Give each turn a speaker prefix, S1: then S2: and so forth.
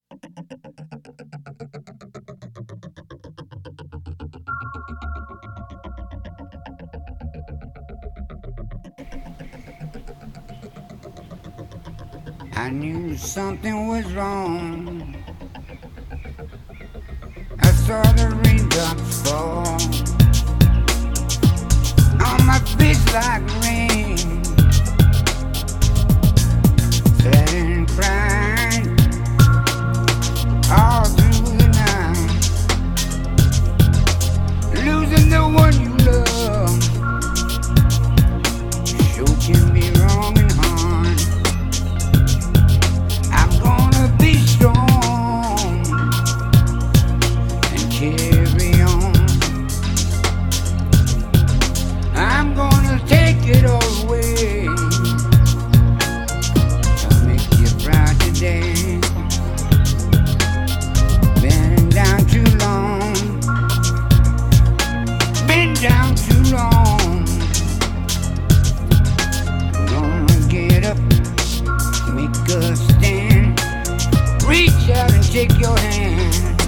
S1: I knew something was wrong. I saw the raindrops fall on my face like rain. Sat and cried all through the night. Losing the one you love sure can be wrong and hard. I'm gonna be strong and carry on. I'm gonna take it all away. I'll make you proud today. Been down too long. Been down too long. Gonna get up, make a stand. Reach out and take your hand.